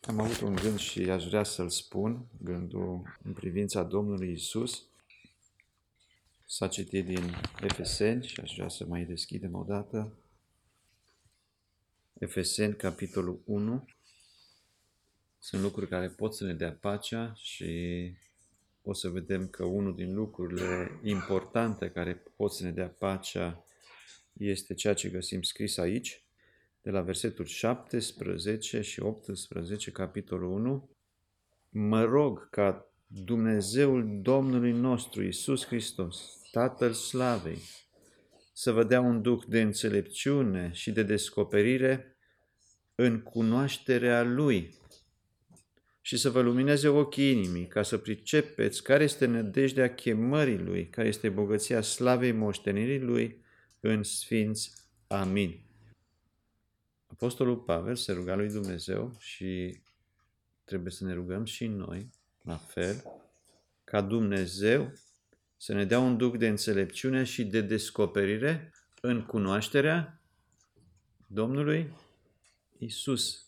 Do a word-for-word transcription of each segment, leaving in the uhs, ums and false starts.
Am avut un gând și aș vrea să-l spun, gândul în privința Domnului Isus. S-a citit din Efeseni și aș vrea să mai deschidem o dată. Efeseni, capitolul unu. Sunt lucruri care pot să ne dea pacea și o să vedem că unul din lucrurile importante care pot să ne dea pacea este ceea ce găsim scris aici, de la versetul șaptesprezece și optsprezece, capitolul unu. Mă rog ca Dumnezeul Domnului nostru Iisus Hristos, Tatăl Slavei, să vă dea un duh de înțelepciune și de descoperire în cunoașterea Lui și să vă lumineze ochii inimii, ca să pricepeți care este nădejdea chemării Lui, care este bogăția slavei moștenirii Lui în sfinți. Amin. Apostolul Pavel se ruga lui Dumnezeu și trebuie să ne rugăm și noi, la fel, ca Dumnezeu să ne dea un duh de înțelepciune și de descoperire în cunoașterea Domnului Isus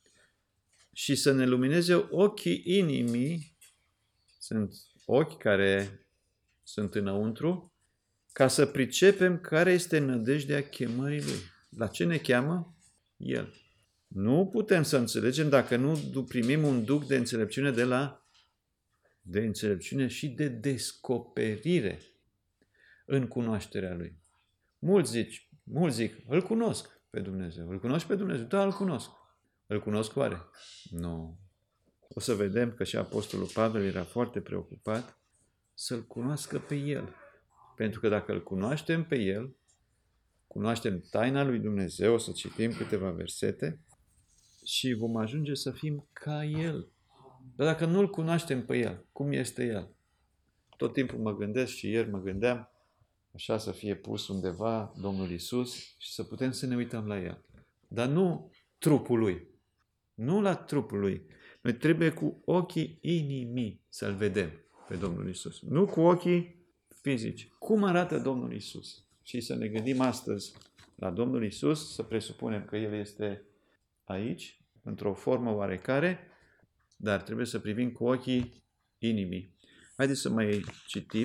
și să ne lumineze ochii inimii, sunt ochi care sunt înăuntru, ca să pricepem care este nădejdea chemării Lui. La ce ne cheamă? El. Nu putem să înțelegem dacă nu primim un duh de înțelepciune de la de înțelepciune și de descoperire în cunoașterea Lui. Mulți zic, mulți zic, îl cunosc pe Dumnezeu. Îl cunoști pe Dumnezeu? Da, îl cunosc. Îl cunosc oare? Nu. O să vedem că și Apostolul Pavel era foarte preocupat să-L cunoască pe El. Pentru că dacă îl cunoaștem pe El, cunoaștem taina lui Dumnezeu, o să citim câteva versete și vom ajunge să fim ca El. Dar dacă nu-L cunoaștem pe El, cum este El? Tot timpul mă gândesc și ieri mă gândeam așa să fie pus undeva Domnul Isus și să putem să ne uităm la El. Dar nu trupul Lui. Nu la trupul Lui. Noi trebuie cu ochii inimii să-L vedem pe Domnul Isus. Nu cu ochii fizici. Cum arată Domnul Isus? Și să ne gândim astăzi la Domnul Isus, să presupunem că El este aici, într-o formă oarecare, dar trebuie să privim cu ochii inimii. Haideți să mai citim.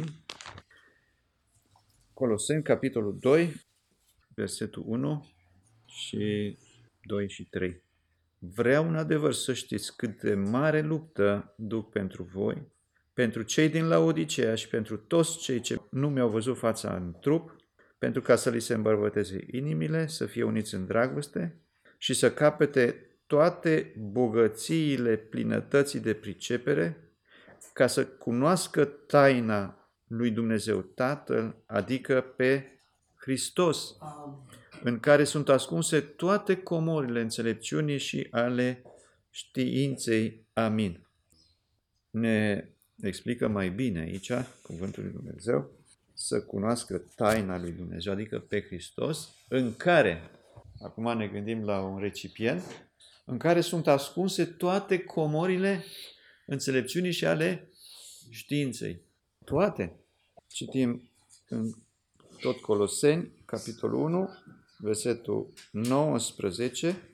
Coloseni, capitolul doi, versetul unu și doi și trei. Vreau în adevăr să știți cât de mare luptă duc pentru voi, pentru cei din Laodicea și pentru toți cei ce nu mi-au văzut fața în trup, pentru ca să li se îmbărbăteze inimile, să fie uniți în dragoste și să capete toate bogățiile plinătății de pricepere, ca să cunoască taina lui Dumnezeu Tatăl, adică pe Hristos, în care sunt ascunse toate comorile înțelepciunii și ale științei. Amin. Ne explică mai bine aici cuvântul lui Dumnezeu, să cunoască taina lui Dumnezeu, adică pe Hristos, în care, acum ne gândim la un recipient, în care sunt ascunse toate comorile înțelepciunii și ale științei. Toate. Citim în tot Coloseni, capitolul unu, versetul nouăsprezece.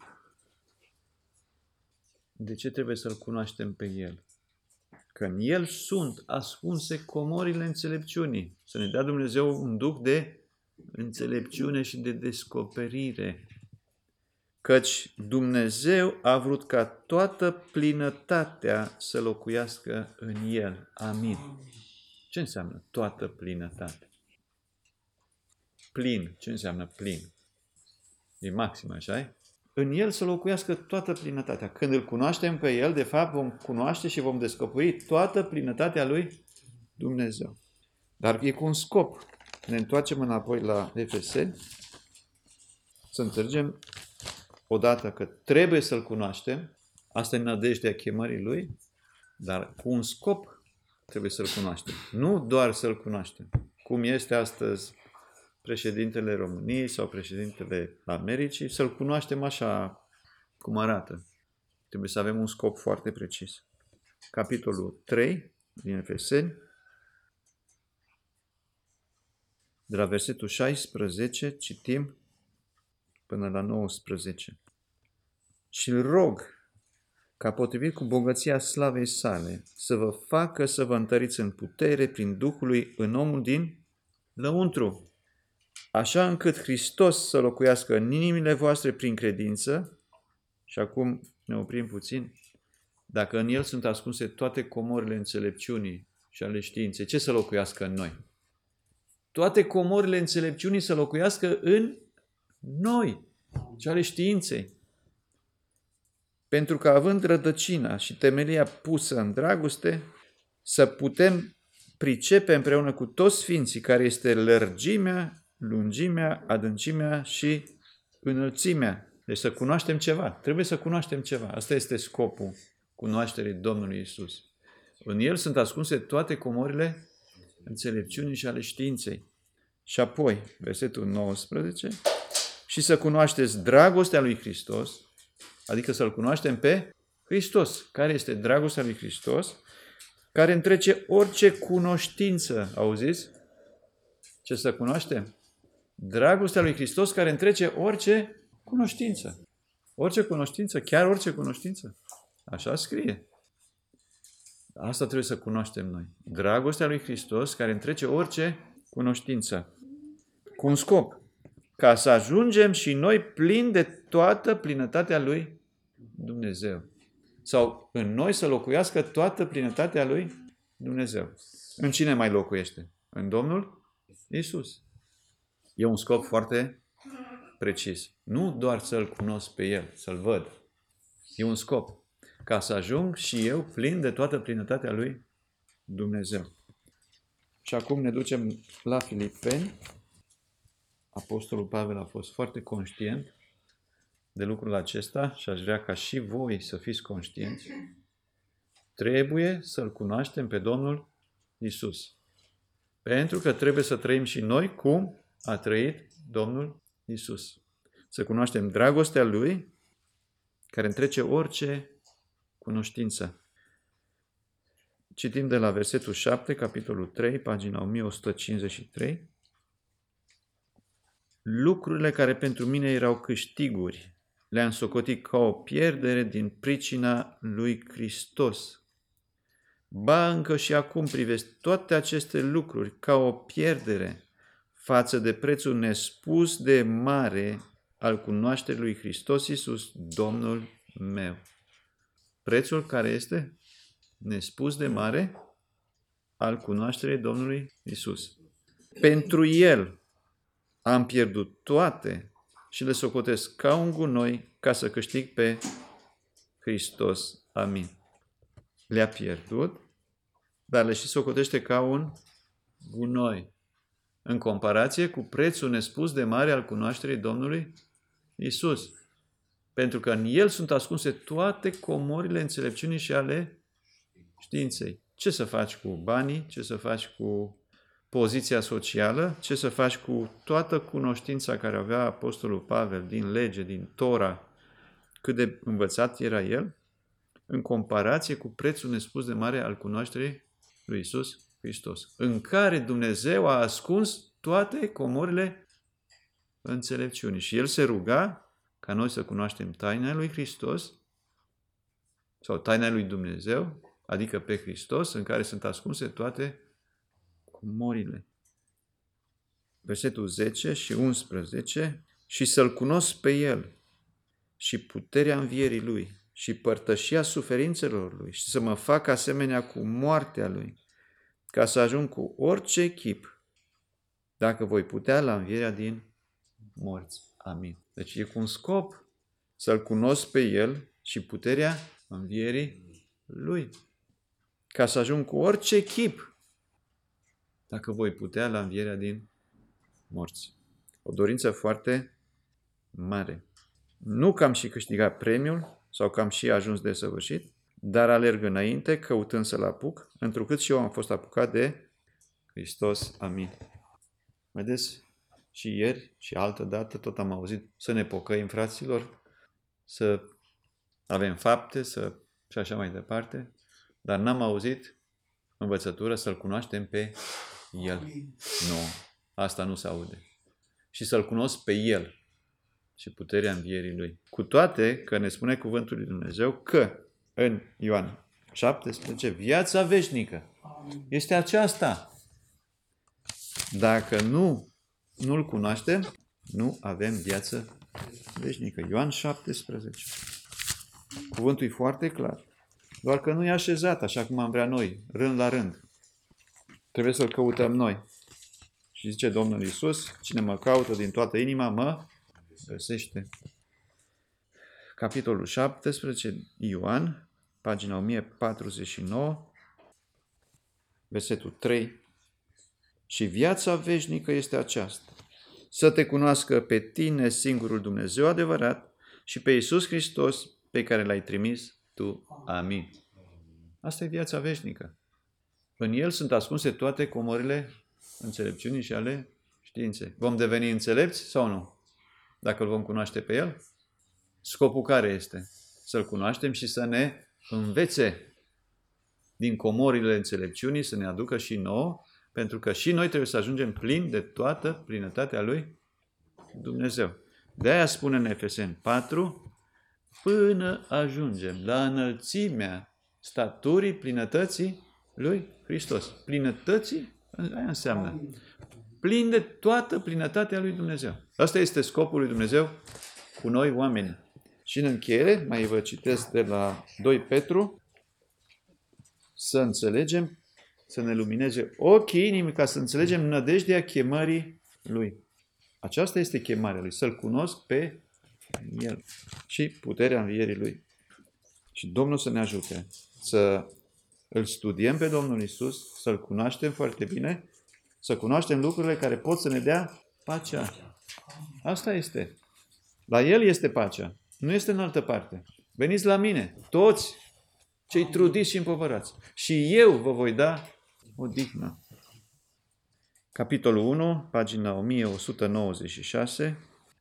De ce trebuie să-L cunoaștem pe El? Că în El sunt ascunse comorile înțelepciunii. Să ne dea Dumnezeu un duh de înțelepciune și de descoperire. Căci Dumnezeu a vrut ca toată plinătatea să locuiască în El. Amin. Ce înseamnă toată plinătatea? Plin. Ce înseamnă plin? E maxim, așa? În El să locuiască toată plinătatea. Când îl cunoaștem pe El, de fapt vom cunoaște și vom descoperi toată plinătatea lui Dumnezeu. Dar e cu un scop. Ne întoarcem înapoi la Efeseni, să înțelegem odată că trebuie să-L cunoaștem, asta e nădejdea chemării Lui, dar cu un scop trebuie să-L cunoaștem. Nu doar să-L cunoaștem, cum este astăzi președintele României sau președintele Americii, să-L cunoaștem așa cum arată. Trebuie să avem un scop foarte precis. Capitolul trei din Efeseni, de la versetul șaisprezece, citim până la nouăsprezece. Și îl rog ca potrivit cu bogăția slavei sale, să vă facă să vă întăriți în putere prin Duhului în omul din lăuntru, așa încât Hristos să locuiască în inimile voastre prin credință. Și acum ne oprim puțin. Dacă în El sunt ascunse toate comorile înțelepciunii și ale științei, ce să locuiască în noi? Toate comorile înțelepciunii să locuiască în noi și ale științei. Pentru că având rădăcina și temelia pusă în dragoste, să putem pricepe împreună cu toți sfinții care este lărgimea, lungimea, adâncimea și înălțimea. Deci să cunoaștem ceva. Trebuie să cunoaștem ceva. Asta este scopul cunoașterii Domnului Isus. În El sunt ascunse toate comorile înțelepciunii și ale științei. Și apoi, versetul nouăsprezece, și să cunoașteți dragostea lui Hristos, adică să-L cunoaștem pe Hristos. Care este dragostea lui Hristos? Care întrece orice cunoștință. Auziți? Ce să cunoaștem? Dragostea lui Hristos care întrece orice cunoștință. Orice cunoștință, chiar orice cunoștință. Așa scrie. Asta trebuie să cunoaștem noi. Dragostea lui Hristos care întrece orice cunoștință. Cu un scop. Ca să ajungem și noi plini de toată plinătatea lui Dumnezeu. Sau în noi să locuiască toată plinătatea lui Dumnezeu. În cine mai locuiește? În Domnul Isus. E un scop foarte precis. Nu doar să-L cunosc pe El, să-L văd. E un scop. Ca să ajung și eu plin de toată plinătatea lui Dumnezeu. Și acum ne ducem la Filipeni. Apostolul Pavel a fost foarte conștient de lucrul acesta și aș vrea ca și voi să fiți conștienți. Trebuie să-L cunoaștem pe Domnul Isus. Pentru că trebuie să trăim și noi cum a trăit Domnul Isus. Să cunoaștem dragostea Lui care întrece orice cunoștință. Citim de la versetul șapte, capitolul trei, pagina o mie o sută cincizeci și trei. Lucrurile care pentru mine erau câștiguri, le-am socotit ca o pierdere din pricina lui Hristos. Ba încă și acum privesc toate aceste lucruri ca o pierdere față de prețul nespus de mare al cunoașterii lui Hristos Iisus, Domnul meu. Prețul care este nespus de mare al cunoașterii Domnului Iisus. Pentru El am pierdut toate și le socotesc ca un gunoi ca să câștig pe Hristos. Amin. Le-a pierdut, dar le și socotește ca un gunoi. În comparație cu prețul nespus de mare al cunoașterii Domnului Iisus. Pentru că în El sunt ascunse toate comorile înțelepciunii și ale științei. Ce să faci cu banii? Ce să faci cu poziția socială? Ce să faci cu toată cunoștința care avea Apostolul Pavel din lege, din Tora? Cât de învățat era el? În comparație cu prețul nespus de mare al cunoașterii lui Iisus Hristos. În care Dumnezeu a ascuns toate comorile înțelepciunii. Și El se ruga ca noi să cunoaștem taina lui Hristos sau taina lui Dumnezeu, adică pe Hristos, în care sunt ascunse toate comorile. Versetul zece și unsprezece. Și să-L cunosc pe El și puterea învierii Lui și părtășia suferințelor Lui și să mă fac asemenea cu moartea Lui, ca să ajung cu orice chip, dacă voi putea, la învierea din morți. Amin. Deci e cu un scop să-L cunosc pe El și puterea învierii Lui, ca să ajung cu orice chip, dacă voi putea, la învierea din morți. O dorință foarte mare. Nu că am și câștigat premiul sau că am și ajuns desăvârșit, dar alerg înainte, căutând să-L apuc, întrucât și eu am fost apucat de Hristos. Amin. Vedeți? Și ieri și altă dată tot am auzit să ne pocăim, fraților, să avem fapte, să și așa mai departe, dar n-am auzit învățătură să-L cunoaștem pe El. Nu, asta nu se aude. Și să-L cunosc pe El și puterea învierii Lui. Cu toate că ne spune cuvântul lui Dumnezeu că în Ioan șaptesprezece, viața veșnică este aceasta. Dacă nu, nu-L cunoaștem, nu avem viață veșnică. Ioan șaptesprezece. Cuvântul e foarte clar. Doar că nu e așezat așa cum am vrea noi, rând la rând. Trebuie să-L căutăm noi. Și zice Domnul Iisus, cine mă caută din toată inima, mă găsește. Capitolul șaptesprezece, Ioan, pagina o mie patruzeci și nouă, versetul trei. Și viața veșnică este aceasta, să te cunoască pe tine, singurul Dumnezeu adevărat, și pe Iisus Hristos, pe care L-ai trimis tu. Amin. Asta e viața veșnică. În El sunt ascunse toate comorile înțelepciunii și ale științei. Vom deveni înțelepți sau nu? Dacă Îl vom cunoaște pe El? Scopul care este? Să-L cunoaștem și să ne învețe din comorile înțelepciunii, să ne aducă și nouă, pentru că și noi trebuie să ajungem plini de toată plinătatea lui Dumnezeu. De aia spune în Efeseni patru, până ajungem la înălțimea staturii plinătății lui Hristos. Plinătății, aia înseamnă plin de toată plinătatea lui Dumnezeu. Asta este scopul lui Dumnezeu cu noi oameni. Și în încheiere, mai vă citesc de la doi Petru, să înțelegem, să ne lumineze ochii inimii, ca să înțelegem nădejdea chemării Lui. Aceasta este chemarea Lui, să-L cunosc pe El și puterea învierii Lui. Și Domnul să ne ajute să Îl studiem pe Domnul Iisus, să-L cunoaștem foarte bine, să cunoaștem lucrurile care pot să ne dea pacea. Asta este. La El este pacea, nu este în altă parte. Veniți la mine, toți cei trudiți și împovărați, și eu vă voi da odihnă. Capitolul unu, pagina o mie o sută nouăzeci și șase.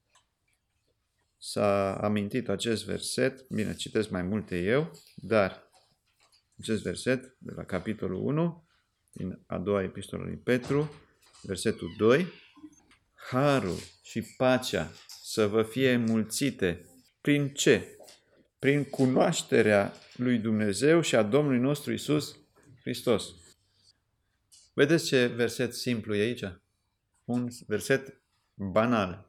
S-a amintit acest verset, bine, citesc mai multe eu, dar acest verset de la capitolul unu, din a doua epistolă lui Petru, versetul doi, harul și pacea să vă fie înmulțite. Prin ce? Prin cunoașterea lui Dumnezeu și a Domnului nostru Iisus Hristos. Vedeți ce verset simplu e aici? Un verset banal.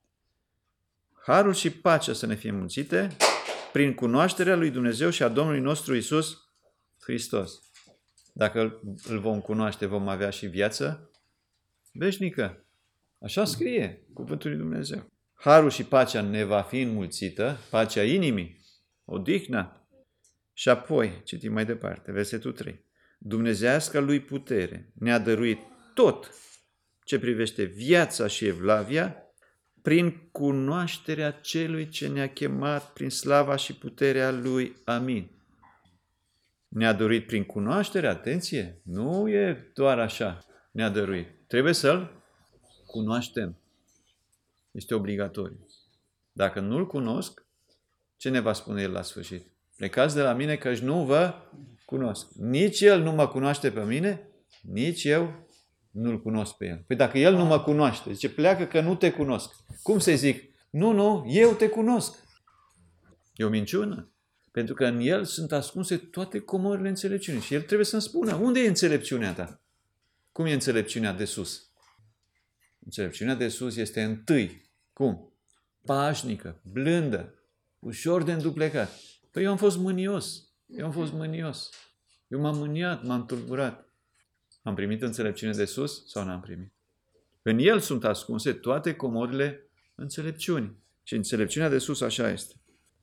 Harul și pacea să ne fie înmulțite prin cunoașterea lui Dumnezeu și a Domnului nostru Iisus Hristos. Dacă îl vom cunoaște, vom avea și viață veșnică. Așa scrie cuvântul lui Dumnezeu. Harul și pacea ne va fi înmulțită, pacea inimii, odihna. Și apoi, citim mai departe, versetul trei. Dumnezeiasca lui putere ne-a dăruit tot ce privește viața și evlavia prin cunoașterea celui ce ne-a chemat prin slava și puterea lui. Amin. Ne-a dăruit prin cunoaștere, atenție, nu e doar așa, ne-a dăruit. Trebuie să-L cunoaștem. Este obligatoriu. Dacă nu-L cunosc, ce ne va spune El la sfârșit? Plecați de la mine căci nu vă cunosc. Nici El nu mă cunoaște pe mine, nici eu nu-L cunosc pe El. Păi dacă El nu mă cunoaște, zice, pleacă că nu te cunosc. Cum să zic? Nu, nu, eu te cunosc. E o minciună. Pentru că în El sunt ascunse toate comorile înțelepciunii. Și El trebuie să-mi spună, unde e înțelepciunea ta? Cum e înțelepciunea de sus? Înțelepciunea de sus este întâi. Cum? Pașnică, blândă, ușor de înduplecat. Păi eu am fost mânios. Eu am fost mânios. Eu m-am mâniat, m-am tulburat. Am primit înțelepciune de sus sau n-am primit? În El sunt ascunse toate comorile înțelepciunii. Și înțelepciunea de sus așa este.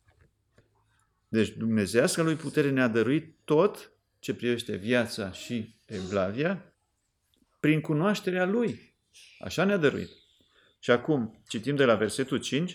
Deci Dumnezeiasca lui putere ne-a dăruit tot ce privește viața și evlavia prin cunoașterea Lui. Așa ne-a dăruit. Și acum citim de la versetul cinci.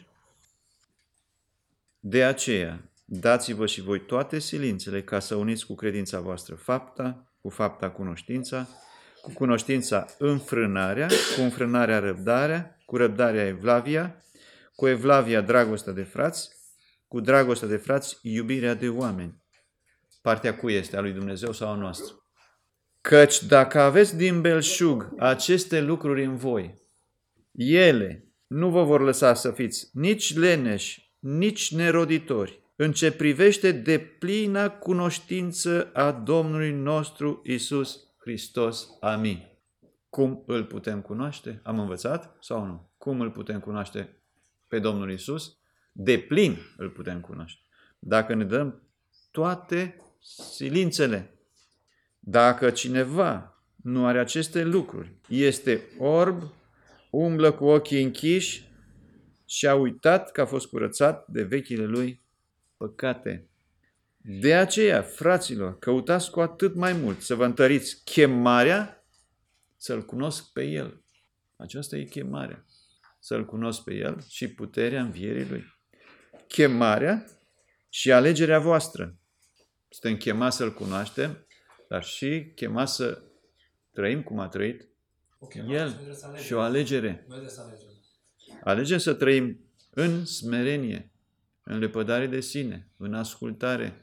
De aceea, dați-vă și voi toate silințele ca să uniți cu credința voastră fapta, cu fapta cunoștința, cu cunoștința înfrânarea, cu înfrânarea răbdarea, cu răbdarea evlavia, cu evlavia dragostea de frați, cu dragostea de frați iubirea de oameni. Partea cui este? A lui Dumnezeu sau a noastră? Căci dacă aveți din belșug aceste lucruri în voi, ele nu vă vor lăsa să fiți nici leneși, nici neroditori, în ce privește deplina cunoștință a Domnului nostru Iisus Hristos. Amin. Cum îl putem cunoaște? Am învățat sau nu? Cum îl putem cunoaște pe Domnul Iisus? Deplin îl putem cunoaște. Dacă ne dăm toate silințele. Dacă cineva nu are aceste lucruri, este orb, umblă cu ochii închiși și a uitat că a fost curățat de vechile lui păcate. De aceea, fraților, căutați cu atât mai mult să vă întăriți chemarea, să-L cunosc pe El. Aceasta e chemarea. Să-L cunosc pe El și puterea învierii Lui. Chemarea și alegerea voastră. Suntem chemați să-L cunoaștem, dar și chemați să trăim cum a trăit El și o alegere. Alegem să trăim în smerenie, în lepădare de sine, în ascultare.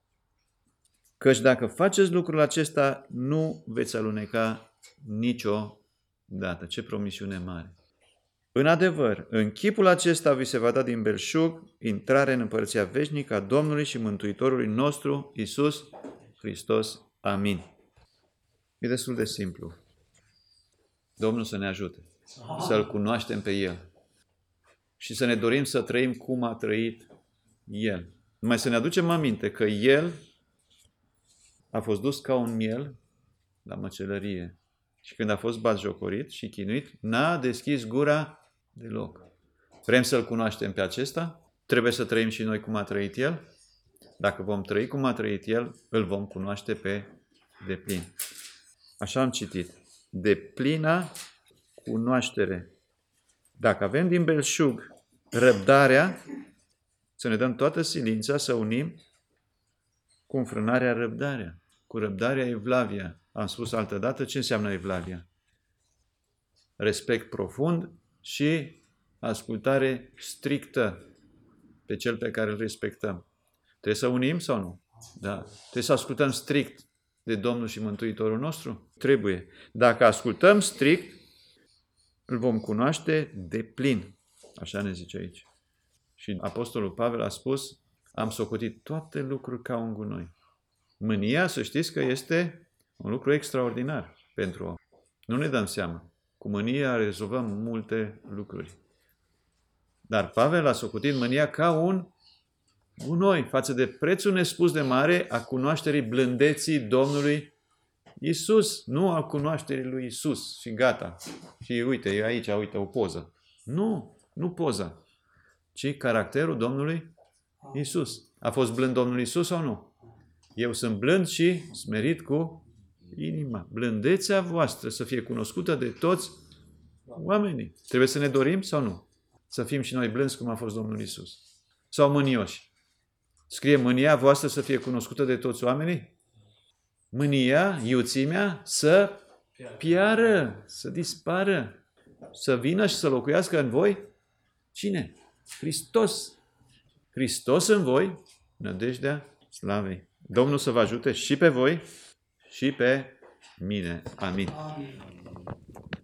Căci dacă faceți lucrul acesta, nu veți aluneca niciodată. Ce promisiune mare! În adevăr, în chipul acesta vi se va da din belșug intrare în împărăția veșnică a Domnului și Mântuitorului nostru, Iisus Hristos. Amin. E destul de simplu. Domnul să ne ajute să-L cunoaștem pe El și să ne dorim să trăim cum a trăit El. Numai să ne aducem aminte că El a fost dus ca un miel la măcelărie și când a fost batjocorit și chinuit, n-a deschis gura deloc. Vrem să-L cunoaștem pe acesta? Trebuie să trăim și noi cum a trăit El? Dacă vom trăi cum a trăit El, îl vom cunoaște pe deplin. Așa am citit. Deplina cunoaștere. Dacă avem din belșug răbdarea, să ne dăm toată silința să unim cu înfrânarea răbdarea. Cu răbdarea evlavia. Am spus altădată ce înseamnă evlavia. Respect profund și ascultare strictă pe cel pe care îl respectăm. Trebuie să unim sau nu? Da. Trebuie să ascultăm strict de Domnul și Mântuitorul nostru? Trebuie. Dacă ascultăm strict, îl vom cunoaște deplin. Așa ne zice aici. Și Apostolul Pavel a spus, am socotit toate lucruri ca un gunoi. Mânia, să știți că este un lucru extraordinar pentru om. Nu ne dăm seama. Cu mânia rezolvăm multe lucruri. Dar Pavel a socotit mânia ca un gunoi față de prețul nespus de mare a cunoașterii blândeții Domnului Iisus. Nu a cunoașterii lui Iisus și gata. Și uite, e aici, uite, o poză. Nu, nu poza, ci caracterul Domnului Iisus. A fost blând Domnul Iisus sau nu? Eu sunt blând și smerit cu inima. Blândețea voastră să fie cunoscută de toți oamenii. Trebuie să ne dorim sau nu? Să fim și noi blânzi cum a fost Domnul Iisus. Sau mânioși. Scrie mânia voastră să fie cunoscută de toți oamenii? Mânia, iuțimea, să piară, să dispară, să vină și să locuiască în voi. Cine? Hristos. Hristos în voi, nădejdea slavei. Domnul să vă ajute și pe voi și pe mine. Amin. Amin.